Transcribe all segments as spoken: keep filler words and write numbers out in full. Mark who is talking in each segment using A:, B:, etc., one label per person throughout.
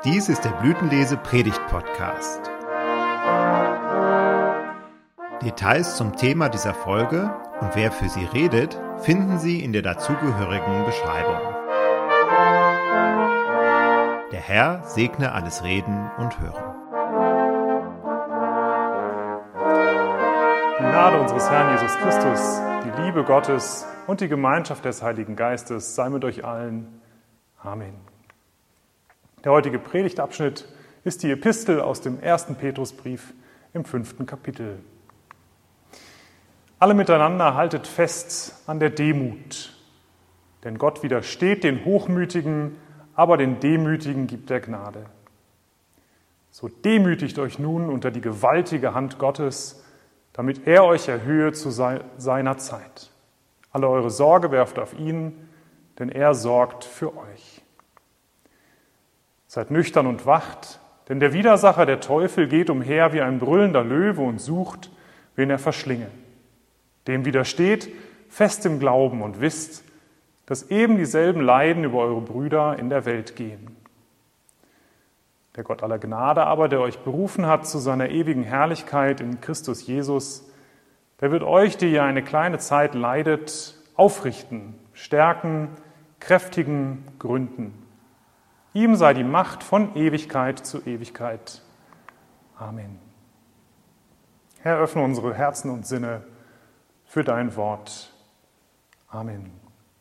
A: Dies ist der Blütenlese-Predigt-Podcast. Details zum Thema dieser Folge und wer für sie redet, finden Sie in der dazugehörigen Beschreibung. Der Herr segne alles Reden und Hören.
B: Die Gnade unseres Herrn Jesus Christus, die Liebe Gottes und die Gemeinschaft des Heiligen Geistes sei mit euch allen. Amen. Der heutige Predigtabschnitt ist die Epistel aus dem ersten Petrusbrief im fünften Kapitel. Alle miteinander haltet fest an der Demut, denn Gott widersteht den Hochmütigen, aber den Demütigen gibt er Gnade. So demütigt euch nun unter die gewaltige Hand Gottes, damit er euch erhöhe zu seiner Zeit. Alle eure Sorge werft auf ihn, denn er sorgt für euch. Seid nüchtern und wacht, denn der Widersacher, der Teufel, geht umher wie ein brüllender Löwe und sucht, wen er verschlinge. Dem widersteht fest im Glauben und wisst, dass eben dieselben Leiden über eure Brüder in der Welt gehen. Der Gott aller Gnade aber, der euch berufen hat zu seiner ewigen Herrlichkeit in Christus Jesus, der wird euch, die ihr eine kleine Zeit leidet, aufrichten, stärken, kräftigen, gründen. Ihm sei die Macht von Ewigkeit zu Ewigkeit. Amen. Herr, öffne unsere Herzen und Sinne für dein Wort. Amen.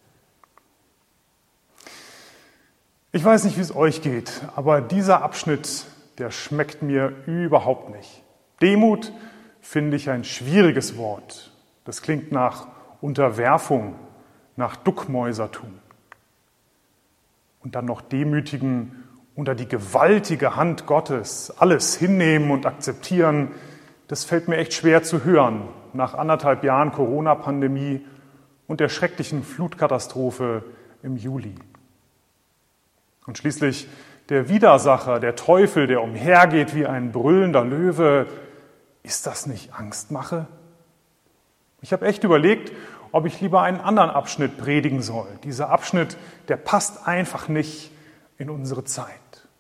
B: Ich weiß nicht, wie es euch geht, aber dieser Abschnitt, der schmeckt mir überhaupt nicht. Demut finde ich ein schwieriges Wort. Das klingt nach Unterwerfung, nach Duckmäusertum. Und dann noch demütigen unter die gewaltige Hand Gottes, alles hinnehmen und akzeptieren, das fällt mir echt schwer zu hören, nach anderthalb Jahren Corona-Pandemie und der schrecklichen Flutkatastrophe im Juli. Und schließlich der Widersacher, der Teufel, der umhergeht wie ein brüllender Löwe, ist das nicht Angstmache? Ich habe echt überlegt, ob ich lieber einen anderen Abschnitt predigen soll. Dieser Abschnitt, der passt einfach nicht in unsere Zeit.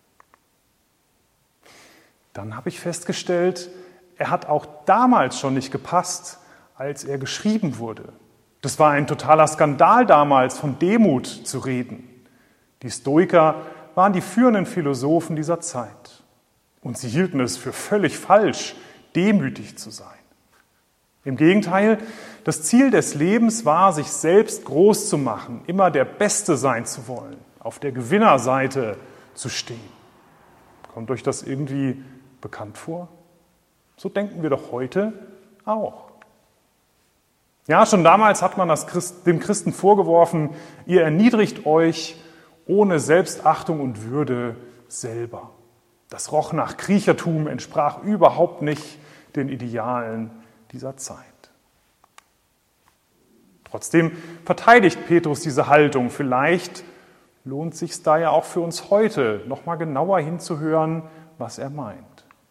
B: Dann habe ich festgestellt, er hat auch damals schon nicht gepasst, als er geschrieben wurde. Das war ein totaler Skandal damals, von Demut zu reden. Die Stoiker waren die führenden Philosophen dieser Zeit. Und sie hielten es für völlig falsch, demütig zu sein. Im Gegenteil, das Ziel des Lebens war, sich selbst groß zu machen, immer der Beste sein zu wollen, auf der Gewinnerseite zu stehen. Kommt euch das irgendwie bekannt vor? So denken wir doch heute auch. Ja, schon damals hat man das Christ, dem Christen vorgeworfen, ihr erniedrigt euch ohne Selbstachtung und Würde selber. Das roch nach Kriechertum, entsprach überhaupt nicht den Idealen dieser Zeit. Trotzdem verteidigt Petrus diese Haltung. Vielleicht lohnt es sich da ja auch für uns heute, noch mal genauer hinzuhören, was er meint.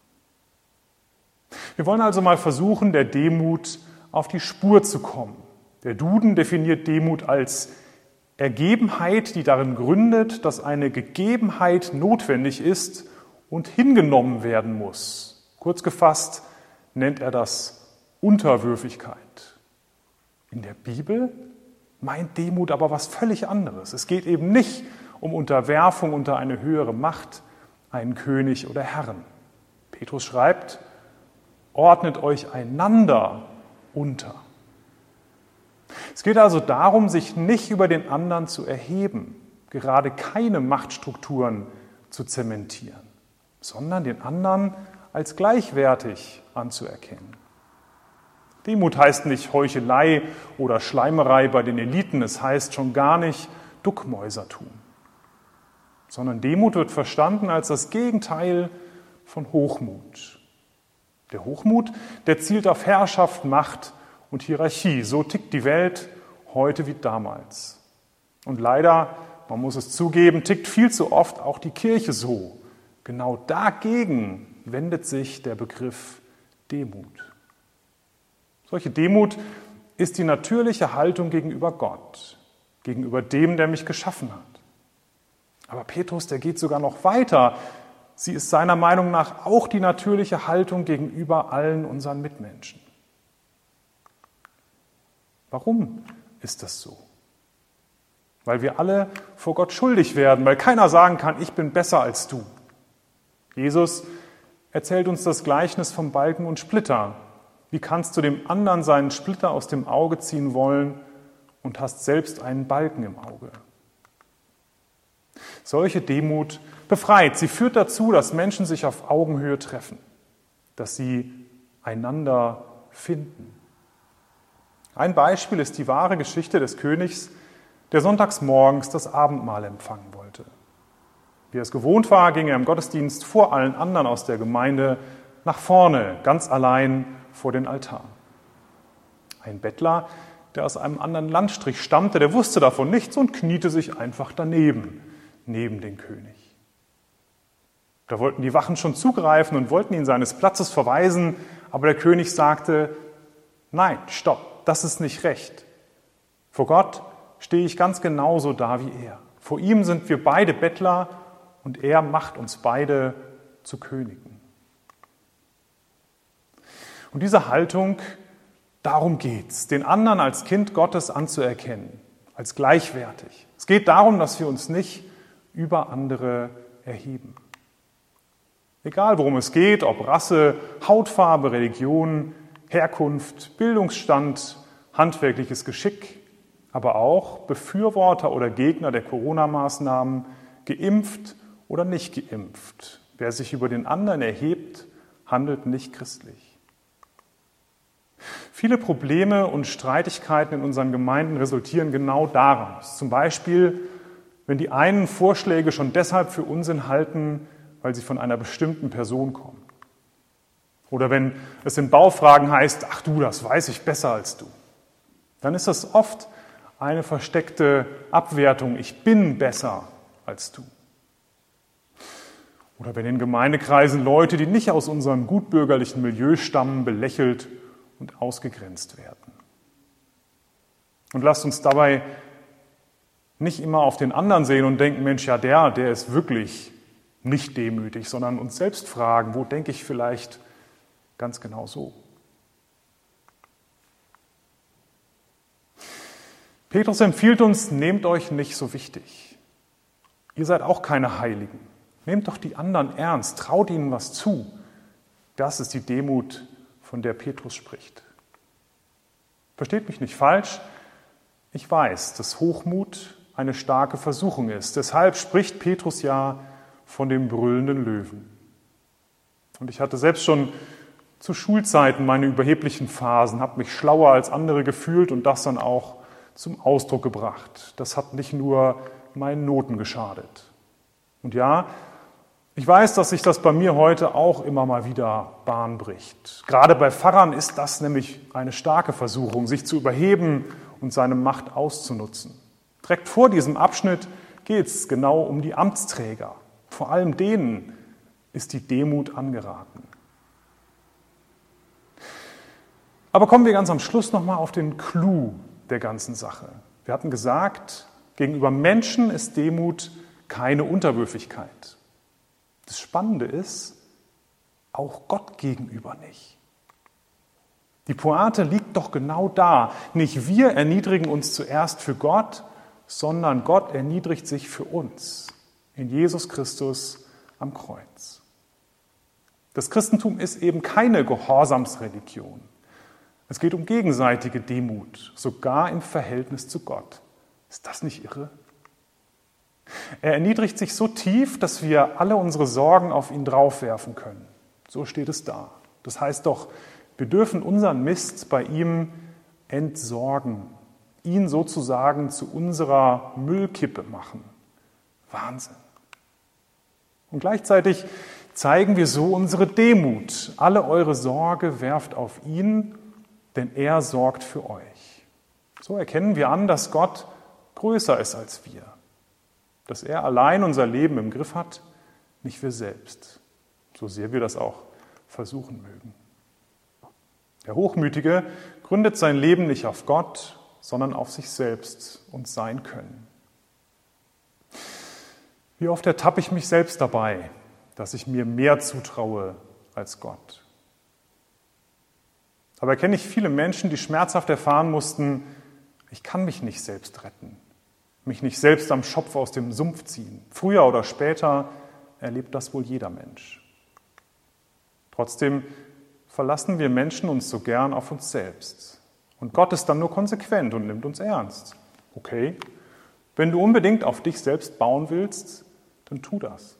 B: Wir wollen also mal versuchen, der Demut auf die Spur zu kommen. Der Duden definiert Demut als Ergebenheit, die darin gründet, dass eine Gegebenheit notwendig ist und hingenommen werden muss. Kurz gefasst nennt er das Unterwürfigkeit. In der Bibel meint Demut aber was völlig anderes. Es geht eben nicht um Unterwerfung unter eine höhere Macht, einen König oder Herren. Petrus schreibt, ordnet euch einander unter. Es geht also darum, sich nicht über den anderen zu erheben, gerade keine Machtstrukturen zu zementieren, sondern den anderen als gleichwertig anzuerkennen. Demut heißt nicht Heuchelei oder Schleimerei bei den Eliten, es heißt schon gar nicht Duckmäusertum, sondern Demut wird verstanden als das Gegenteil von Hochmut. Der Hochmut, der zielt auf Herrschaft, Macht und Hierarchie. So tickt die Welt heute wie damals. Und leider, man muss es zugeben, tickt viel zu oft auch die Kirche so. Genau dagegen wendet sich der Begriff Demut. Solche Demut ist die natürliche Haltung gegenüber Gott, gegenüber dem, der mich geschaffen hat. Aber Petrus, der geht sogar noch weiter. Sie ist seiner Meinung nach auch die natürliche Haltung gegenüber allen unseren Mitmenschen. Warum ist das so? Weil wir alle vor Gott schuldig werden, weil keiner sagen kann, ich bin besser als du. Jesus erzählt uns das Gleichnis vom Balken und Splitter. Wie kannst du dem anderen seinen Splitter aus dem Auge ziehen wollen und hast selbst einen Balken im Auge? Solche Demut befreit. Sie führt dazu, dass Menschen sich auf Augenhöhe treffen, dass sie einander finden. Ein Beispiel ist die wahre Geschichte des Königs, der sonntags morgens das Abendmahl empfangen wollte. Wie er es gewohnt war, ging er im Gottesdienst vor allen anderen aus der Gemeinde nach vorne, ganz allein vor den Altar. Ein Bettler, der aus einem anderen Landstrich stammte, der wusste davon nichts und kniete sich einfach daneben, neben den König. Da wollten die Wachen schon zugreifen und wollten ihn seines Platzes verweisen, aber der König sagte, nein, stopp, das ist nicht recht. Vor Gott stehe ich ganz genauso da wie er. Vor ihm sind wir beide Bettler und er macht uns beide zu Königen. Und diese Haltung, darum geht's, den anderen als Kind Gottes anzuerkennen, als gleichwertig. Es geht darum, dass wir uns nicht über andere erheben. Egal worum es geht, ob Rasse, Hautfarbe, Religion, Herkunft, Bildungsstand, handwerkliches Geschick, aber auch Befürworter oder Gegner der Corona-Maßnahmen, geimpft oder nicht geimpft. Wer sich über den anderen erhebt, handelt nicht christlich. Viele Probleme und Streitigkeiten in unseren Gemeinden resultieren genau daraus. Zum Beispiel, wenn die einen Vorschläge schon deshalb für Unsinn halten, weil sie von einer bestimmten Person kommen. Oder wenn es in Baufragen heißt, ach du, das weiß ich besser als du. Dann ist das oft eine versteckte Abwertung, ich bin besser als du. Oder wenn in Gemeindekreisen Leute, die nicht aus unserem gutbürgerlichen Milieu stammen, belächelt und ausgegrenzt werden. Und lasst uns dabei nicht immer auf den anderen sehen und denken, Mensch, ja der, der ist wirklich nicht demütig, sondern uns selbst fragen, wo denke ich vielleicht ganz genau so. Petrus empfiehlt uns, nehmt euch nicht so wichtig. Ihr seid auch keine Heiligen. Nehmt doch die anderen ernst, traut ihnen was zu. Das ist die Demut, von der Petrus spricht. Versteht mich nicht falsch. Ich weiß, dass Hochmut eine starke Versuchung ist. Deshalb spricht Petrus ja von dem brüllenden Löwen. Und ich hatte selbst schon zu Schulzeiten meine überheblichen Phasen, habe mich schlauer als andere gefühlt und das dann auch zum Ausdruck gebracht. Das hat nicht nur meinen Noten geschadet. Und ja, ich weiß, dass sich das bei mir heute auch immer mal wieder Bahn bricht. Gerade bei Pfarrern ist das nämlich eine starke Versuchung, sich zu überheben und seine Macht auszunutzen. Direkt vor diesem Abschnitt geht es genau um die Amtsträger. Vor allem denen ist die Demut angeraten. Aber kommen wir ganz am Schluss nochmal auf den Clou der ganzen Sache. Wir hatten gesagt, gegenüber Menschen ist Demut keine Unterwürfigkeit. Das Spannende ist, auch Gott gegenüber nicht. Die Pointe liegt doch genau da. Nicht wir erniedrigen uns zuerst für Gott, sondern Gott erniedrigt sich für uns in Jesus Christus am Kreuz. Das Christentum ist eben keine Gehorsamsreligion. Es geht um gegenseitige Demut, sogar im Verhältnis zu Gott. Ist das nicht irre? Er erniedrigt sich so tief, dass wir alle unsere Sorgen auf ihn draufwerfen können. So steht es da. Das heißt doch, wir dürfen unseren Mist bei ihm entsorgen, ihn sozusagen zu unserer Müllkippe machen. Wahnsinn. Und gleichzeitig zeigen wir so unsere Demut. Alle eure Sorge werft auf ihn, denn er sorgt für euch. So erkennen wir an, dass Gott größer ist als wir. Dass er allein unser Leben im Griff hat, nicht wir selbst. So sehr wir das auch versuchen mögen. Der Hochmütige gründet sein Leben nicht auf Gott, sondern auf sich selbst und sein Können. Wie oft ertappe ich mich selbst dabei, dass ich mir mehr zutraue als Gott. Aber kenne ich viele Menschen, die schmerzhaft erfahren mussten, ich kann mich nicht selbst retten, mich nicht selbst am Schopf aus dem Sumpf ziehen. Früher oder später erlebt das wohl jeder Mensch. Trotzdem verlassen wir Menschen uns so gern auf uns selbst. Und Gott ist dann nur konsequent und nimmt uns ernst. Okay, wenn du unbedingt auf dich selbst bauen willst, dann tu das.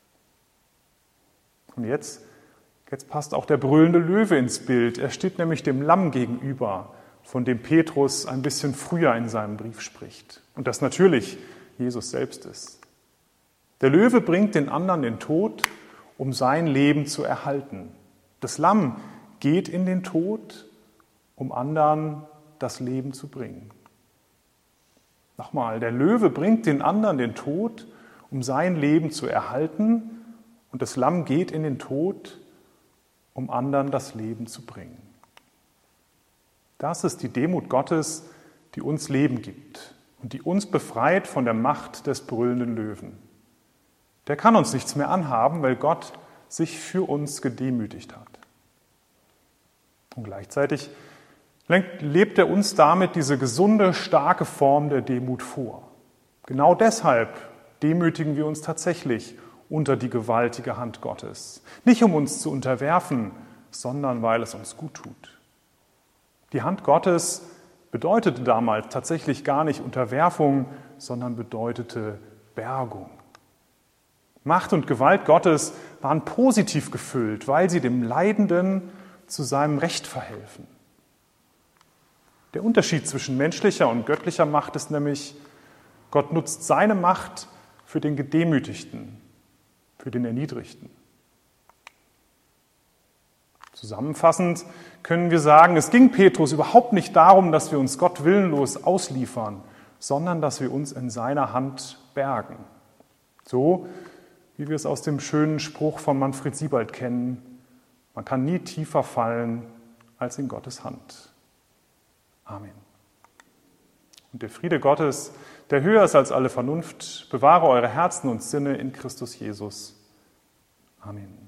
B: Und jetzt, jetzt passt auch der brüllende Löwe ins Bild. Er steht nämlich dem Lamm gegenüber, von dem Petrus ein bisschen früher in seinem Brief spricht. Und das natürlich Jesus selbst ist. Der Löwe bringt den anderen den Tod, um sein Leben zu erhalten. Das Lamm geht in den Tod, um anderen das Leben zu bringen. Nochmal, der Löwe bringt den anderen den Tod, um sein Leben zu erhalten, und das Lamm geht in den Tod, um anderen das Leben zu bringen. Das ist die Demut Gottes, die uns Leben gibt und die uns befreit von der Macht des brüllenden Löwen. Der kann uns nichts mehr anhaben, weil Gott sich für uns gedemütigt hat. Und gleichzeitig lebt er uns damit diese gesunde, starke Form der Demut vor. Genau deshalb demütigen wir uns tatsächlich unter die gewaltige Hand Gottes. Nicht um uns zu unterwerfen, sondern weil es uns gut tut. Die Hand Gottes bedeutete damals tatsächlich gar nicht Unterwerfung, sondern bedeutete Bergung. Macht und Gewalt Gottes waren positiv gefüllt, weil sie dem Leidenden zu seinem Recht verhelfen. Der Unterschied zwischen menschlicher und göttlicher Macht ist nämlich, Gott nutzt seine Macht für den Gedemütigten, für den Erniedrigten. Zusammenfassend können wir sagen, es ging Petrus überhaupt nicht darum, dass wir uns Gott willenlos ausliefern, sondern dass wir uns in seiner Hand bergen. So wie wir es aus dem schönen Spruch von Manfred Siebald kennen, man kann nie tiefer fallen als in Gottes Hand. Amen. Und der Friede Gottes, der höher ist als alle Vernunft, bewahre eure Herzen und Sinne in Christus Jesus. Amen.